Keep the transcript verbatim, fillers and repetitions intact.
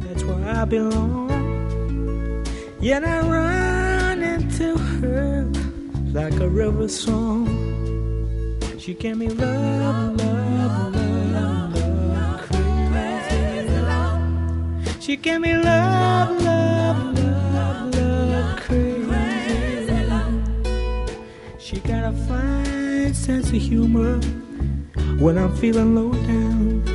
that's where I belong. Yet I run into her like a river song. She gave me love, love, love, love, crazy love. She gave me love, love, love, love, crazy love. She got a fine sense of humor when I'm feeling low down.